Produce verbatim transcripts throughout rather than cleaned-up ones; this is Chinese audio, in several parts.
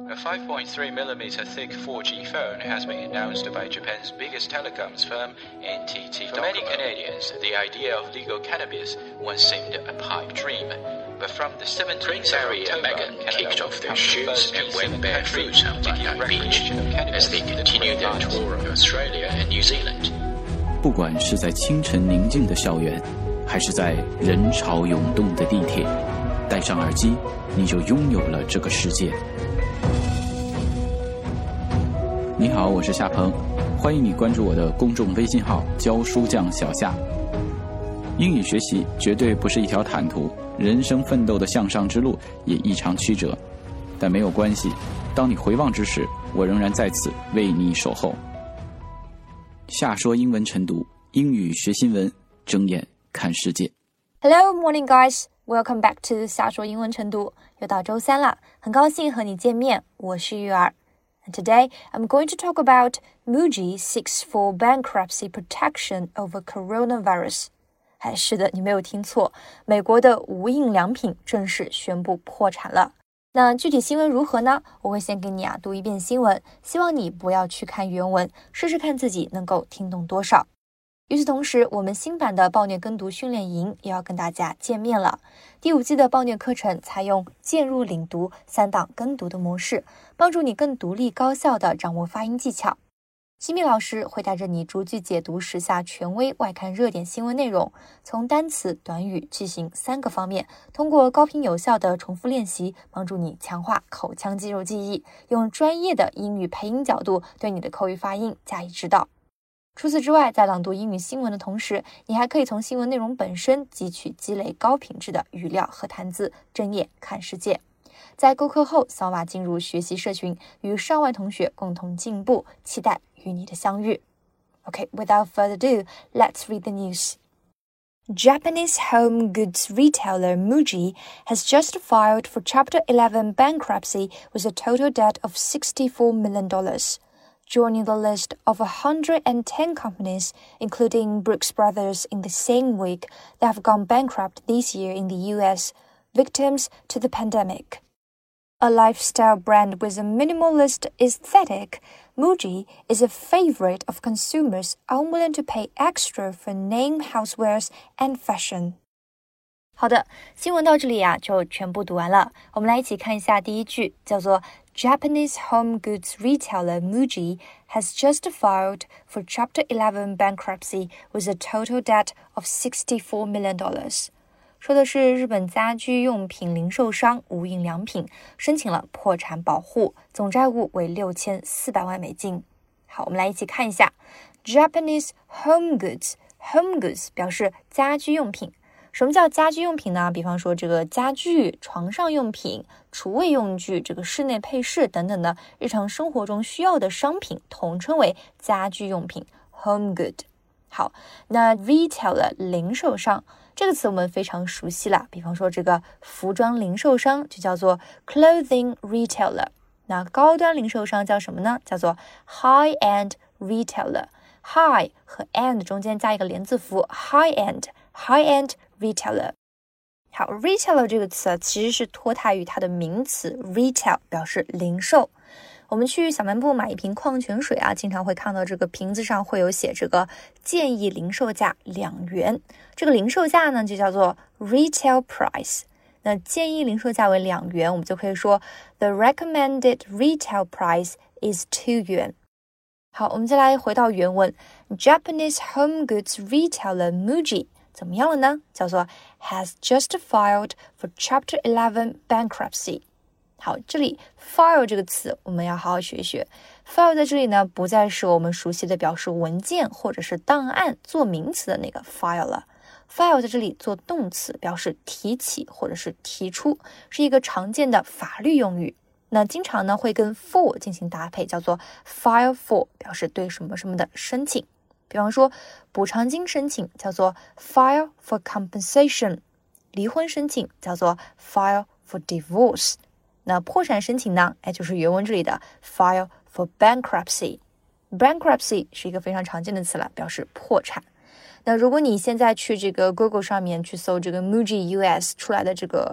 A five point three millimeter thick four G phone has been announced by Japan's biggest telecoms firm, N T T. For many Canadians, the idea of legal cannabis once seemed a pipe dream. But from the seventeenth Prince Harry and Meghan kicked off their shoes and went barefoot on Bondi Beach as they continue their tour of Australia and New Zealand. 不管是在清晨宁静的校园，还是在人潮涌动的地铁，戴上耳机，你就拥有了这个世界。你好，我是夏鹏，欢迎你关注我的公众微信号教书匠小夏。英语学习绝对不是一条坦途，人生奋斗的向上之路也异常曲折，但没有关系，当你回望之时，我仍然在此为你守候。夏说英文晨读，英语学新闻，睁眼看世界。 Hello, morning guys, welcome back to 夏说英文晨读。又到周三了，很高兴和你见面，我是玉儿。And today, I'm going to talk about Muji seeks for bankruptcy protection over coronavirus. 哎，是的，你没有听错，美国的无印良品正式宣布破产了。那具体新闻如何呢？我会先给你啊读一遍新闻，希望你不要去看原文，试试看自己能够听懂多少。与此同时，我们新版的暴虐跟读训练营也要跟大家见面了。第五季的暴虐课程采用渐入领读三档跟读的模式，帮助你更独立高效地掌握发音技巧。西米老师会带着你逐句解读时下权威外刊热点新闻内容，从单词、短语、句型三个方面，通过高频有效的重复练习，帮助你强化口腔肌肉记忆，用专业的英语配音角度对你的口语发音加以指导。除此之外，在朗读英语新闻的同时，你还可以从新闻内容本身汲取积累高品质的语料和谈资，睁眼看世界。在购课后，扫码进入学习社群，与上万同学共同进步，期待与你的相遇。Okay, without further ado, let's read the news. Japanese home goods retailer Muji has just filed for Chapter eleven bankruptcy with a total debt of sixty-four million dollars.Joining the list of one hundred ten companies, including Brooks Brothers in the same week, that have gone bankrupt this year in the U S, victims to the pandemic. A lifestyle brand with a minimalist aesthetic, Muji is a favorite of consumers unwilling to pay extra for name housewares and fashion. 好的，新闻到这里啊就全部读完了。我们来一起看一下第一句，叫做 Japanese home goods retailer Muji has just filed for Chapter eleven bankruptcy with a total debt of sixty-four million dollars. 说的是日本家居用品零售商无印良品申请了破产保护，总债务为六千四百万美金。好，我们来一起看一下 Japanese home goods. Home goods 表示家居用品。什么叫家居用品呢？比方说这个家具、床上用品、厨卫用具、这个室内配饰等等的日常生活中需要的商品统称为家居用品 home good。 好，那 retailer 零售商这个词我们非常熟悉了，比方说这个服装零售商就叫做 clothing retailer， 那高端零售商叫什么呢？叫做 high-end retailer。 high 和 end 中间加一个连字符 high-end high-end retailer。 好， retailer 这个词其实是脱胎于它的名词 retail， 表示零售。我们去小卖部买一瓶矿泉水啊，经常会看到这个瓶子上会有写这个建议零售价两元，这个零售价呢就叫做 retail price。 那建议零售价为两元，我们就可以说 the recommended retail price is two yuan。好，我们再来回到原文 Japanese home goods retailer Muji怎么样了呢？叫做 has just filed for Chapter eleven bankruptcy。 好，这里 file 这个词我们要好好学一学。 file 在这里呢不再是我们熟悉的表示文件或者是档案做名词的那个 file 了， file 在这里做动词，表示提起或者是提出，是一个常见的法律用语。那经常呢会跟 for 进行搭配，叫做 file for， 表示对什么什么的申请。比方说补偿金申请叫做 file for compensation， 离婚申请叫做 file for divorce。 那破产申请呢，哎，就是原文这里的 file for bankruptcy。 bankruptcy 是一个非常常见的词了，表示破产。那如果你现在去这个 Google 上面去搜这个 Muji U S 出来的这个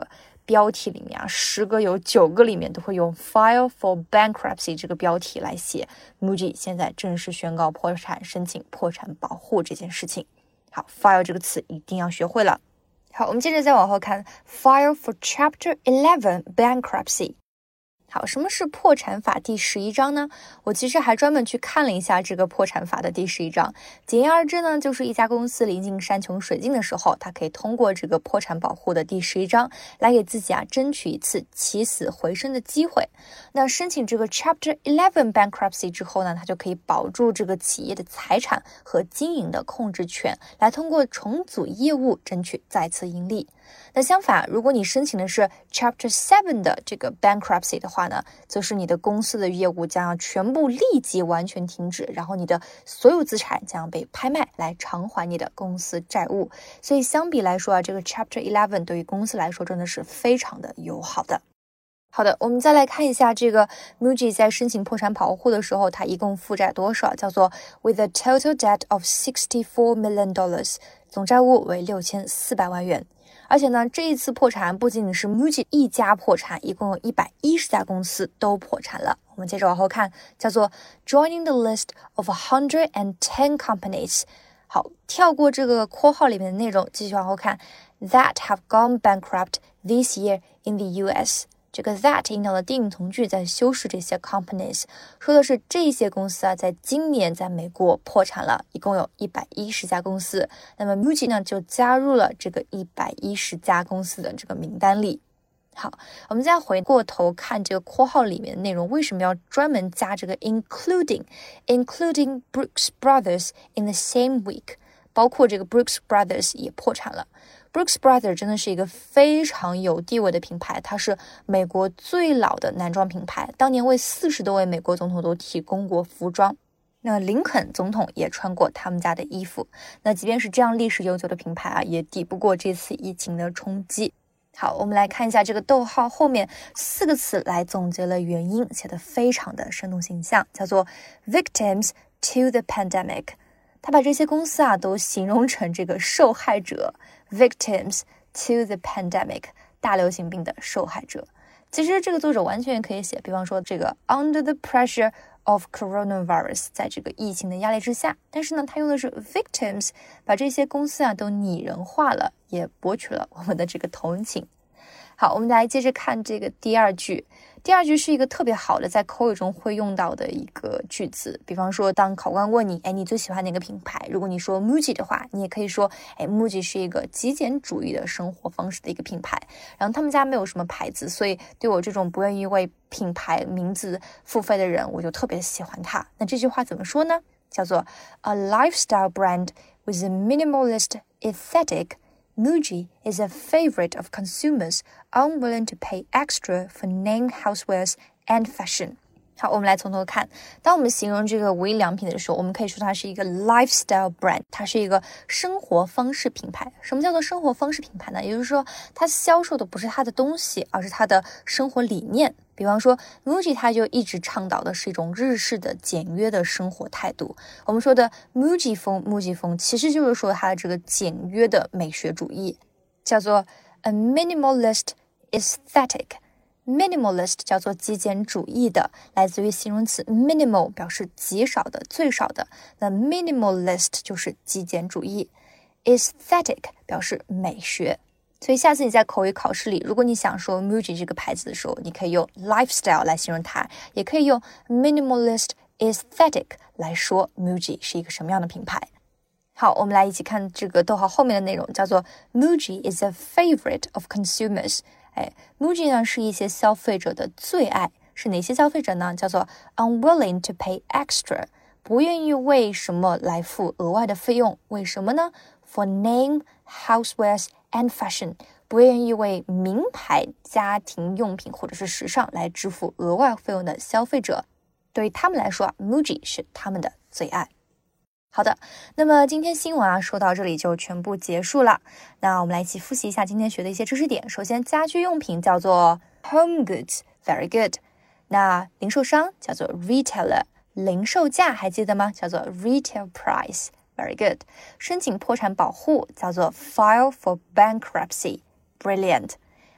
标题里面啊，十个有九个里面都会用 file for bankruptcy 这个标题来写 Muji 现在正式宣告破产，申请破产保护这件事情。好 file 这个词一定要学会了。好，我们接着再往后看 file for chapter eleven bankruptcy。好，什么是破产法第十一章呢？我其实还专门去看了一下这个破产法的第十一章。简言而之呢，就是一家公司临近山穷水尽的时候，它可以通过这个破产保护的第十一章来给自己啊争取一次起死回生的机会。那申请这个 Chapter eleven bankruptcy 之后呢，它就可以保住这个企业的财产和经营的控制权，来通过重组业务争取再次盈利。那相反，如果你申请的是 Chapter seven 的这个 bankruptcy 的话呢，就是你的公司的业务将要全部立即完全停止，然后你的所有资产将要被拍卖来偿还你的公司债务。所以相比来说啊，这个 Chapter eleven 对于公司来说真的是非常的友好的。好的，我们再来看一下这个 Muji 在申请破产保护的时候，它一共负债多少？叫做 with a total debt of sixty-four million dollars， 总债务为六千四百万元。而且呢，这一次破产不仅仅是 Muji 一家破产，一共有一百一十家公司都破产了。我们接着往后看，叫做 joining the list of one hundred ten companies。 好，跳过这个括号里面的内容，继续往后看 that have gone bankrupt this year in the U S。这个 that 引导的定语从句在修饰这些 companies， 说的是这些公司啊，在今年在美国破产了，一共有一百一十家公司。那么 Muji 呢，就加入了这个一百一十家公司的这个名单里。好，我们再回过头看这个括号里面的内容，为什么要专门加这个 including including Brooks Brothers in the same week， 包括这个 Brooks Brothers 也破产了。Brooks Brothers 真的是一个非常有地位的品牌，它是美国最老的男装品牌，当年为四十多位美国总统都提供过服装。那林肯总统也穿过他们家的衣服。那即便是这样历史悠久的品牌啊，也抵不过这次疫情的冲击。好，我们来看一下这个逗号后面四个词来总结了原因，写得非常的生动形象，叫做 victims to the pandemic。他把这些公司啊都形容成这个受害者 victims to the pandemic， 大流行病的受害者。其实这个作者完全可以写，比方说这个 under the pressure of coronavirus， 在这个疫情的压力之下，但是呢他用的是 victims， 把这些公司啊都拟人化了，也博取了我们的这个同情。好，我们来接着看这个第二句。第二句是一个特别好的在口语中会用到的一个句子，比方说当考官问你，哎，你最喜欢哪个品牌？如果你说 Muji 的话，你也可以说，哎 Muji 是一个极简主义的生活方式的一个品牌，然后他们家没有什么牌子，所以对我这种不愿意为品牌名字付费的人，我就特别喜欢它。那这句话怎么说呢？叫做 A lifestyle brand with a minimalist aesthetic，Muji is a favorite of consumers unwilling to pay extra for name housewares and fashion. 好，我们来从头看。当我们形容这个无印良品的时候，我们可以说它是一个 lifestyle brand， 它是一个生活方式品牌。什么叫做生活方式品牌呢？也就是说，它销售的不是它的东西，而是它的生活理念。比方说 Muji 它就一直倡导的是一种日式的简约的生活态度。我们说的 Muji 风 Muji 风其实就是说它的这个简约的美学主义，叫做 a minimalist aesthetic。 minimalist 叫做极简主义的，来自于形容词 minimal， 表示极少的最少的，那 minimalist 就是极简主义。 aesthetic 表示美学。所以下次你在口语考试里，如果你想说 Muji 这个牌子的时候，你可以用 lifestyle 来形容它，也可以用 minimalist aesthetic 来说 Muji 是一个什么样的品牌。好，我们来一起看这个逗号后面的内容，叫做 Muji is a favorite of consumers。 哎 Muji 呢是一些消费者的最爱，是哪些消费者呢？叫做 unwilling to pay extra， 不愿意为什么来付额外的费用，为什么呢？ For name housewares and fashion， 不愿意为名牌家庭用品或者是时尚来支付额外费用的消费者，对于他们来说 Muji 是他们的最爱。好的，那么今天新闻啊说到这里就全部结束了。那我们来一起复习一下今天学的一些知识点。首先，家居用品叫做 home goods， very good。那零售商叫做 retailer， 零售价还记得吗？叫做 retail price，very good。申请破产保护叫做 file for bankruptcy， brilliant。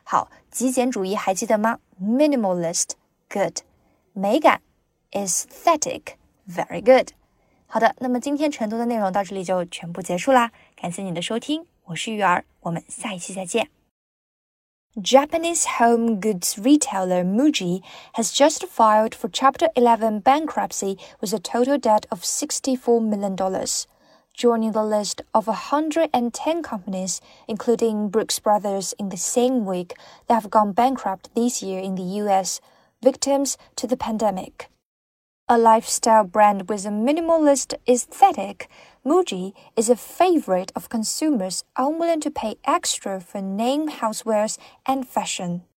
好，极简主义还记得吗？ Minimalist, good. 美感 Aesthetic, very good. 好的，那么今天晨读的内容到这里就全部结束啦，感谢你的收听，我是玉儿，我们下一期再见。Japanese home goods retailer Muji has just filed for Chapter eleven bankruptcy with a total debt of sixty-four million dollars, joining the list of one hundred ten companies, including Brooks Brothers in the same week, that have gone bankrupt this year in the U S, victims to the pandemic.A lifestyle brand with a minimalist aesthetic, Muji is a favorite of consumers unwilling to pay extra for name housewares and fashion.